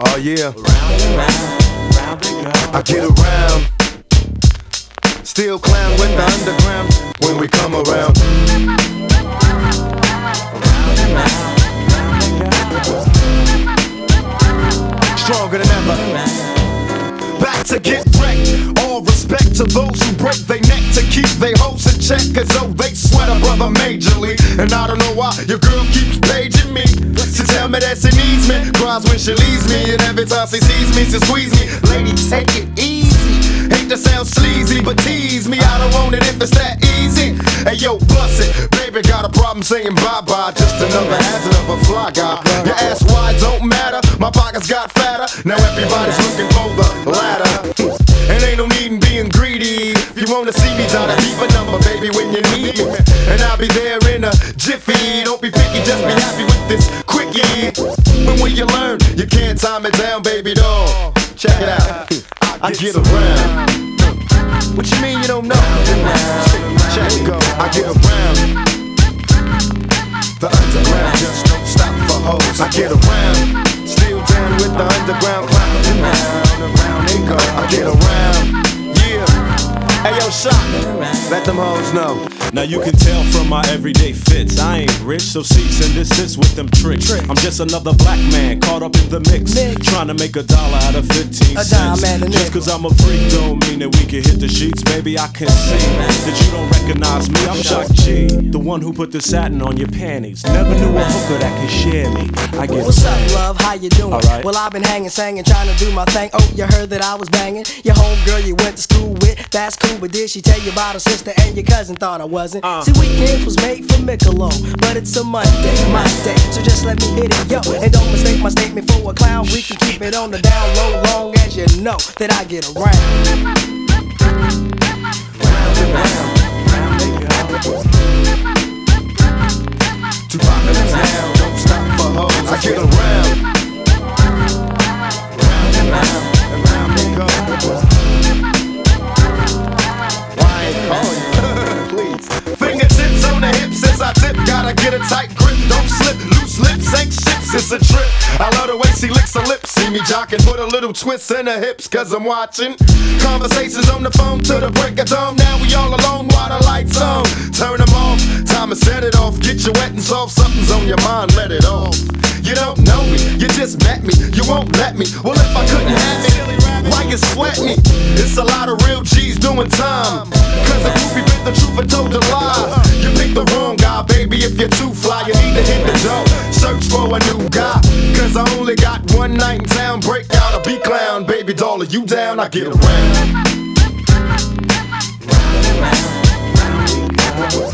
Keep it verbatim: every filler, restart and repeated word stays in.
Oh yeah. Round and round, round they go. I get around. Still clown with the underground when we come around. Round and round, round they go. Stronger than ever. Back to get wrecked. All respect to those who break their neck to keep their hoes in check, cause oh, they sweat a brother majorly. And I don't know why your girl keeps paging me to tell me that she needs me. Cries when she leaves me, and every time she sees me, she squeeze me. Lady, take it easy. Hate to sound sleazy, but tease me. I don't want it if it's that easy. Hey yo, bust it. Baby got a problem saying bye-bye. Just another hazard of a fly guy. Your ass wide don't matter. My pockets got fatter. Now everybody's looking for the ladder. And ain't no need in being greedy. If you wanna see me, try to keep a number, baby, when you need me. And I'll be there in a jiffy. Don't be picky, just be happy with this quickie. But when you learn, you can't time it down, baby doll. Check it out, I get around. What you mean you don't know? Check it go, I get around. The underground just don't stop for hoes. I get around. Still down with the underground clown. Around, around they go. I get around. Yeah. Hey yo, Shock, let them hoes know. Now you can tell from my everyday fits, I ain't rich, so cease and desist with them tricks. I'm just another black man caught up in the mix, trying to make a dollar out of fifteen cents. Just cause I'm a freak don't mean that we can hit the sheets. Baby, I can see that you don't recognize me. I'm Shock G, the one who put the satin on your panties. Never knew a hooker that could share me. I get What's up, love? How you doing? Right. Well, I've been hanging, singing, trying to do my thing. Oh, you heard that I was banging your homegirl you went to school with. That's cool, but did she tell you about her sister and your cousin? Thought I wasn't. Uh. See, weekends was made for Michelob, but it's a Monday, my day, so just let me hit it, yo. And don't mistake my statement for a clown. We can keep it on the down low, long as you know that I get around. Round and round, round they go. Too rockin' in town, don't stop for hoes. I get around. Round and round, and round they go. Why ain't call you? Please. Fingertips on the hips as I tip. Gotta get a tight grip, don't slip. Loose lips ain't ships, it's a trip. I love the way she licks her lips. See me jockin', put a little twist in her hips, cause I'm watching. Conversations on the phone till the break of dawn. Now we all alone while the lights on. Turn them off, time to set it off. Get you wet and soft, something's on your mind, let it off. You don't know me, you just met me, you won't let me. Well, if I couldn't have it, why you sweat me? It's a lot of real G's doing time. Cause the groupie bit the truth and told a lie. You picked the wrong guy, baby, if you're too fly. You need to hit the door, search for a new guy. Cause I only got one night in town. Break out a B-clown, baby doll, are you down? I get around. Round and round, round we go.